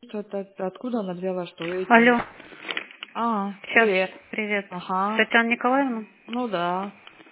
Откуда она взяла, что эти... Алло. Сейчас. Привет. Привет. Ага. Татьяна Николаевна? Ну да.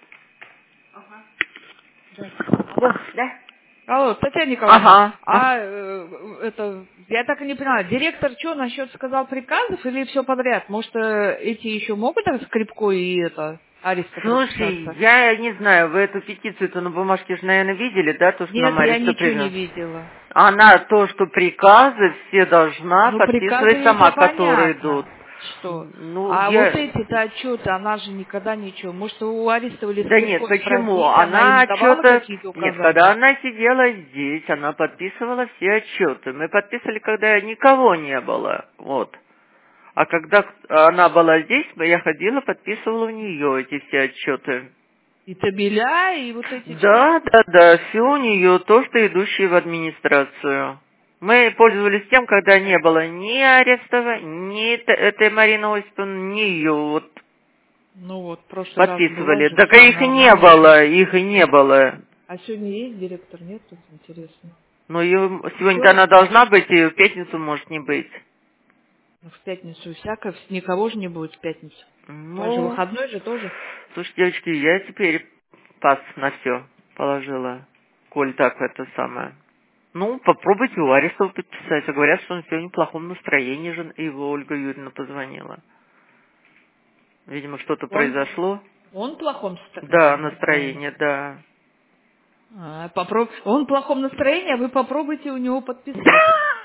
Да. Алло, Татьяна Николаевна. Ага. Я так и не поняла, директор что, насчет сказал приказов или все подряд? Может, эти еще могут так скрипко и арестов Слушай, расписаться? я не знаю, вы эту петицию-то на бумажке же, наверное, видели, да, то, что Нет, нам я ареста ничего не привез? видела. Она то, что приказы все должна Ну, приказы подписывать это сама, которые идут. понятно, что. Ну, А вот я... эти-то отчеты, она же никогда ничего. Может, у арестовали Да нет, скрипко почему? спросить, она Она им давала отчета... какие-то Нет, когда указания? она сидела здесь, она подписывала все отчеты. Мы подписывали, когда никого не было. Вот. А когда она была здесь, я ходила, подписывала у нее эти все отчеты. И табеля, и вот эти все. Да, все у нее, то, что идущие в администрацию. Мы пользовались тем, когда не было ни Арестова, ни этой Марины Осиповны, ни ее, вот, Ну вот, в прошлый раз была подписывали. же, Так все их и не нормально. было, их и не было. А сегодня есть директор? Нет, тут интересно. Но ее сегодня-то Все? она должна быть, и в пятницу может не быть. Ну, в пятницу всякое, никого же не будет в пятницу. У вас же Ну, выходной же тоже. слушай, девочки, я теперь пас на все положила, коль так это самое. Ну, попробуйте у Арестова подписать. А говорят, что он сегодня в плохом настроении, же его Ольга Юрьевна позвонила. Видимо, что-то произошло. Он в плохом Да, настроении. настроение, да. Он в плохом настроении, а вы попробуйте у него подписать.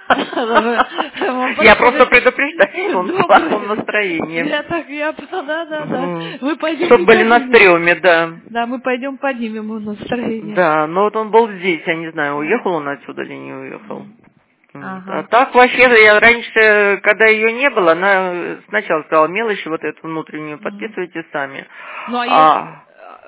Я просто предупреждаю, что он в плохом настроении. Да. Мы пойдем Чтобы были на стреме, да. Да, мы пойдем поднимем ему настроение. Да, но вот он был здесь, я не знаю, уехал он отсюда или не уехал. А Ага. так вообще, я раньше, когда ее не было, она сначала сказала, мелочи вот эту внутреннюю подписывайте сами. Ну, а если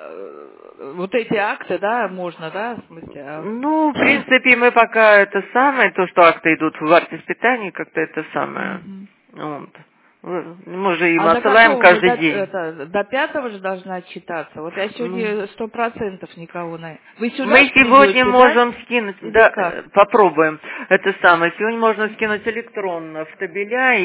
вот эти акты, да, можно, да, в смысле? Ну, в принципе, мы пока это самое, то, что акты идут в артиспитании, как-то это самое. Вот. Мы же им А до отсылаем какого? каждый день. До 5-го же должна отчитаться. Вот я Ну, сегодня 100% никого на... Вы сюда мы ж сегодня придете, да? можем скинуть, Или да, как? попробуем это самое. Сегодня можно скинуть электронно в табеля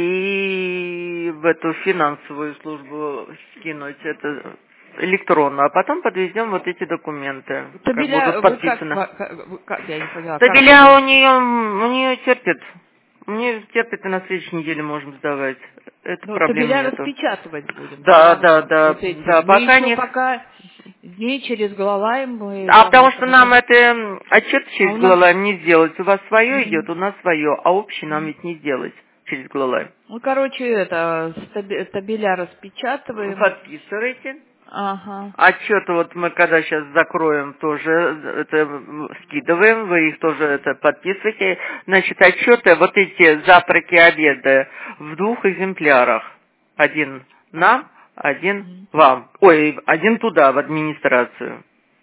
и в эту финансовую службу скинуть это электронно, а потом подвезем вот эти документы, как будут Табеля, вы подписаны. я не поняла, как Табеля у нее терпит. У нее терпит, и на следующей неделе можем сдавать. Это Ну, проблем табеля нету. распечатывать будем все Да, равно. Вот эти. Мы пока еще нет. пока дней через Глалайм мы А вам потому это что нам будем. это отчет А через у нас... Глалайм не сделать. У вас свое идет, у нас свое, а общий нам ведь не сделать через Глалайм. Ну, короче, табеля распечатываем. Подписывайте. Ага. Отчеты вот мы когда сейчас закроем тоже, это скидываем, вы их тоже это подписываете. Значит, отчеты, вот эти завтраки, обеды в 2 экземплярах. Один нам, один вам. Ой, один туда, в администрацию.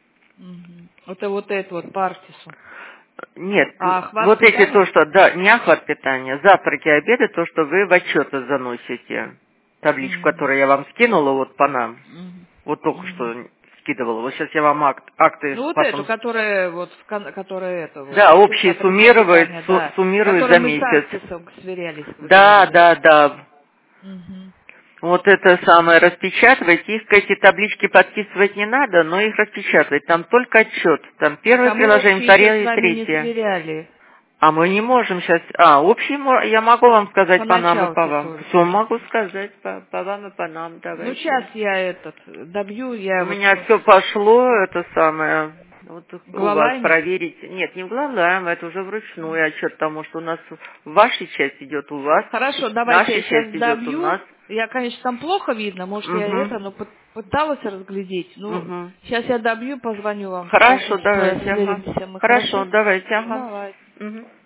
Это вот по Артису. Нет, А охват вот эти то, питания? что, да, не охват питания, завтраки, обеды, то, что вы в отчеты заносите. Табличку, которую я вам скинула, вот по нам. Вот только что скидывала. Вот сейчас я вам акты Ну, вот эту, потом... которая которая это вот. Да, общий Охват суммирует, питания, да. суммирует Которую за мы с месяц. Артисом сверялись, вы говорили. Да. Вот это самое распечатывать. Их эти таблички подписывать не надо, но их распечатывать. Там только отчет. Там первое А мы приложение, общие еще с второе и вами не третье. сверяли. А мы не можем сейчас... общий я могу вам сказать По по нам и по началке вам. Все только. могу сказать по вам и по нам. Ну, Давайте. сейчас я добью, У я вот меня все пошло, это самое, вот у вас Глалайме. проверить. Нет, не в Глалайме, это уже вручную отчет, потому что у нас ваша часть идет у вас, Хорошо, давайте наша я часть сейчас идет у добью. нас. Я, конечно, там плохо видно, может, Угу. но пыталась разглядеть. Ну, Угу. сейчас я добью, позвоню вам, скажу, Хорошо, что давайте, ага. сверимся мы, Хорошо, хорошо? давайте, Ну, ага. давай. Угу.